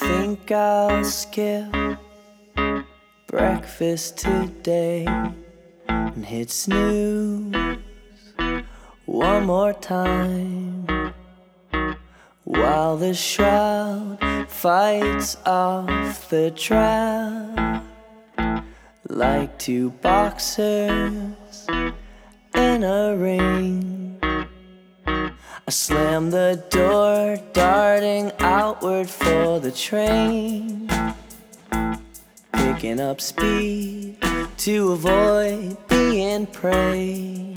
think I'll skip breakfast today and hit snooze one more time while the shroud fights off the drought like two boxers in a ring. I slam the door, darting outward for the train, picking up speed to avoid being prey.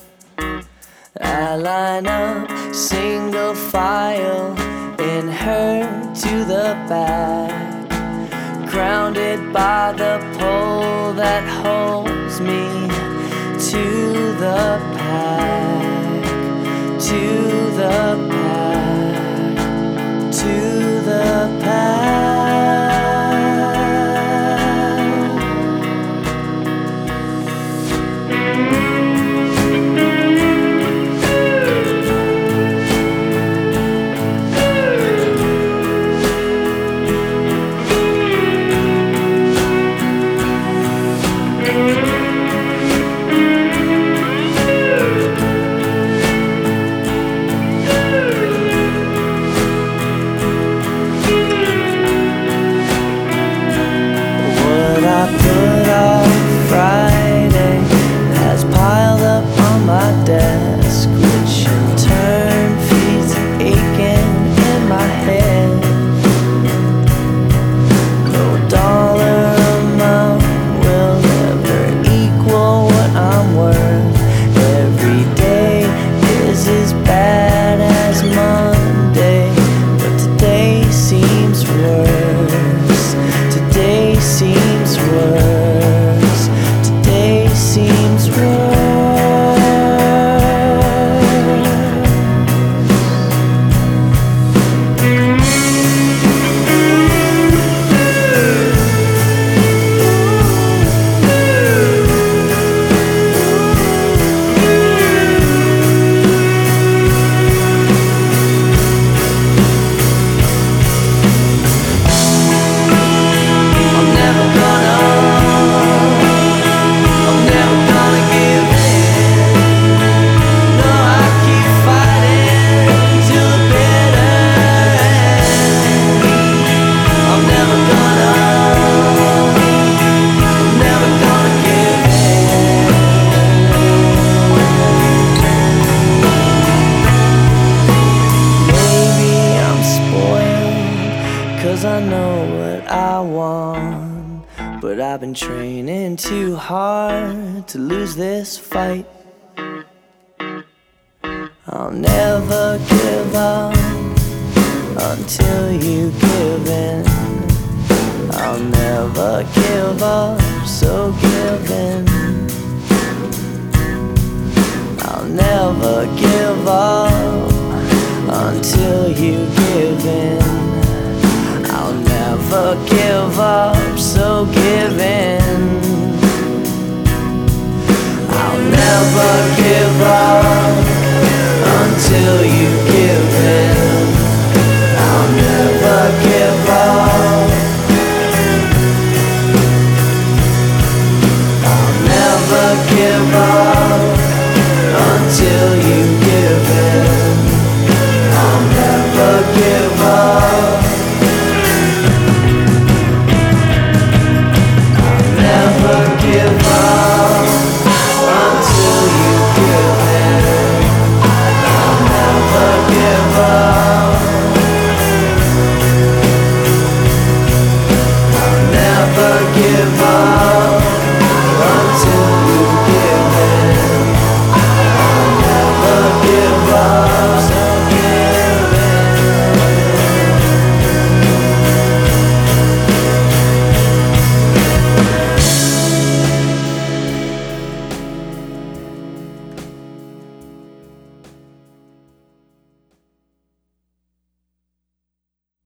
I line up single file in her to the back, grounded by the pole that holds me to the pack, to the pack, to the pack. Desk, which in turn feeds an aching in my head. No dollar amount will ever equal what I'm worth. Every day is as bad as Monday, but today seems worse. Today seems worse. Today seems worse. Cause I know what I want, but I've been training too hard to lose this fight. I'll never give up until you give in. I'll never give up, so give in. I'll never give up until you give in. I'll never give up, so give in. I'll never give up.